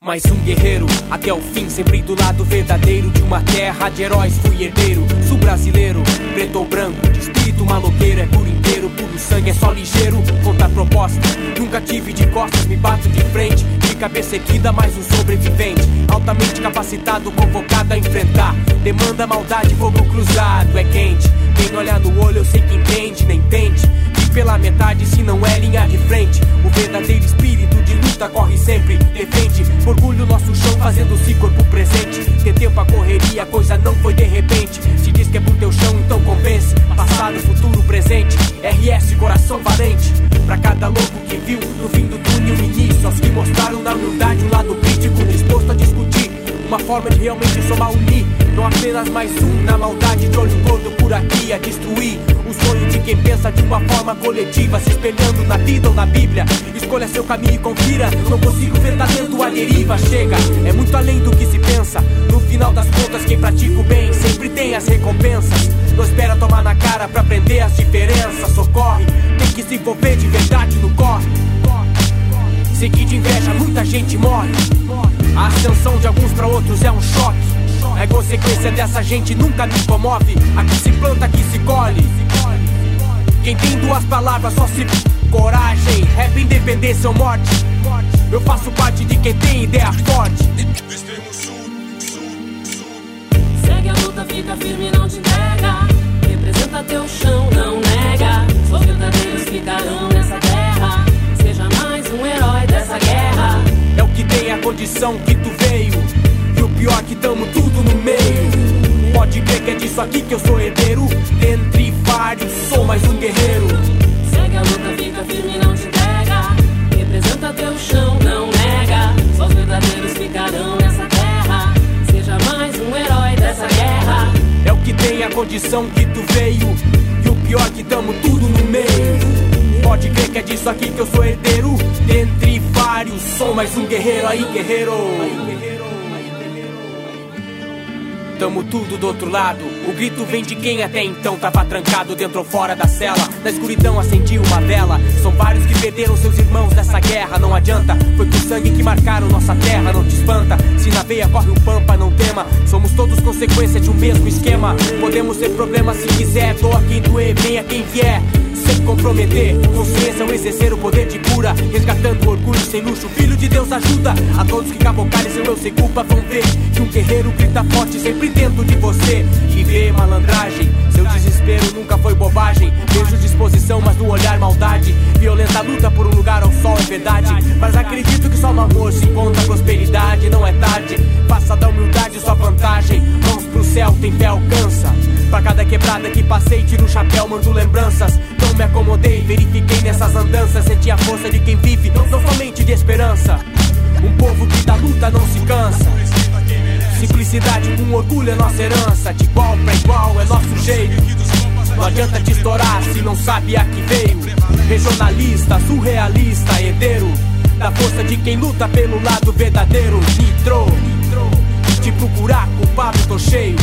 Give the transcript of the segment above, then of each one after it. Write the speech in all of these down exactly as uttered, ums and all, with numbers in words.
Mais um guerreiro, até o fim, sempre do lado verdadeiro de uma terra de heróis fui herdeiro. Sou brasileiro, preto ou branco, de espírito maloqueiro, é por inteiro, puro sangue, é só ligeiro. Contra a proposta, nunca tive de costas, me bato de frente, de cabeça erguida, mais um sobrevivente. Altamente capacitado, convocado a enfrentar. Demanda maldade, fogo cruzado, é quente. Quem olha no olho eu sei que entende, nem tente ir pela metade se não é linha de frente. O verdadeiro espírito de luta corre sempre, defende orgulho nosso chão, fazendo-se corpo presente. Ter tempo a correria, a coisa não foi de repente. Se diz que é pro teu chão, então convence. Passado, futuro, presente, R S, coração valente. Pra cada louco que viu no fim do túnel o início, aos que mostraram na humildade um lado crítico, disposto a discutir uma forma de realmente somar, unir. Não apenas mais um na maldade, de olho gordo por aqui a destruir o sonho de quem pensa de uma forma coletiva, se espelhando na vida ou na Bíblia. Escolha seu caminho e confira, não consigo ver talento à deriva. Chega, é muito além do que se pensa. No final das contas, quem pratica o bem sempre tem as recompensas. Não espera tomar na cara pra aprender as diferenças. Socorre, tem que se envolver de verdade no corre. Seguir de inveja, muita gente morre. A ascensão de alguns pra outros é um choque. É consequência dessa gente, nunca me comove. Aqui se planta, aqui se colhe. Quem tem duas palavras só se... coragem, rap, independência ou morte. Eu faço parte de quem tem ideia forte. Segue a luta, fica firme, não te entrega. Representa teu chão, não nega. Os verdadeiros ficarão nessa terra. Seja mais um herói dessa guerra. É o que tem a condição que tu veio. E o pior que tamo tudo no meio. Pode crer que é disso aqui que eu sou herdeiro. Dentre vários, sou mais um guerreiro. Segue a luta, fica firme, não te entrega. Representa teu chão, não nega. Só os verdadeiros ficarão nessa terra. Seja mais um herói dessa guerra. É o que tem a condição que tu veio. E o pior que tamo tudo no meio. Pode crer que é disso aqui que eu sou herdeiro. Dentre vários, sou mais um guerreiro. Aí, guerreiro. Tamo tudo do outro lado. O grito vem de quem até então tava trancado dentro ou fora da cela. Na escuridão acendi uma vela. São vários que perderam seus irmãos nessa guerra. Não adianta, foi com sangue que marcaram nossa terra. Não te espanta, se na veia corre o pampa, não tema. Somos todos consequência de um mesmo esquema. Podemos ser problema se quiser. Doa quem doer, venha quem vier. Sem comprometer, consciência ao exercer o poder de cura. Resgatando o orgulho sem luxo, filho de Deus ajuda. A todos que cavocarem seu eu sem culpa vão ver que um guerreiro grita forte sempre dentro de você. E vê malandragem, seu desespero nunca foi bobagem. Vejo disposição, mas no olhar maldade. Violenta luta por um lugar ao sol, é verdade. Mas acredito que só no amor se encontra prosperidade. Não é tarde, faça da humildade sua vantagem. Mãos pro céu, tem fé, alcança. Pra cada quebrada que passei, tiro o chapéu, mando lembranças. Não me acomodei, verifiquei nessas andanças. Senti a força de quem vive, não somente de esperança. Um povo que da luta não se cansa. Simplicidade com orgulho é nossa herança. De igual pra igual é nosso jeito. Não adianta te estourar se não sabe a que veio. Regionalista, surrealista, herdeiro da força de quem luta pelo lado verdadeiro. Nitro, de procurar culpado tô cheio.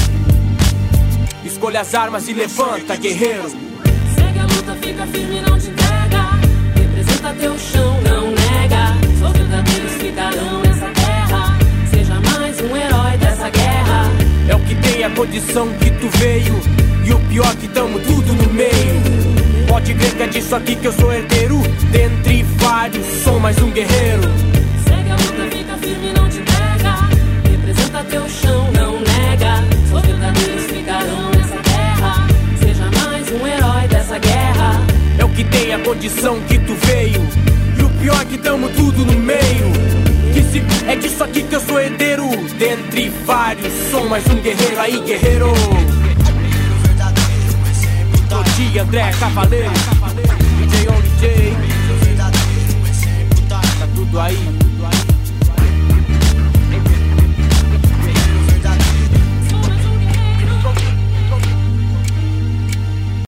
Escolha as armas e levanta, guerreiro. Segue a luta, fica firme, não te entrega. Representa teu chão, não nega. Só os verdadeiros ficarão nessa terra. Seja mais um herói dessa guerra. É o que tem a condição que tu veio. E o pior que tamo tudo no meio. Pode crer que é disso aqui que eu sou herdeiro. Dentre vários, sou mais um guerreiro. Segue a luta, fica firme, não te entrega. Representa teu chão, não nega. Só os verdadeiros ficarão nessa terra. Seja mais um herói dessa guerra. É o que tem a condição que tu veio. E o pior que tamo tudo no meio. Que se é disso aqui que eu sou herdeiro. Dentre vários, sou mais um guerreiro. Aí, guerreiro. Todi, André Cavaleiro, D J Only J.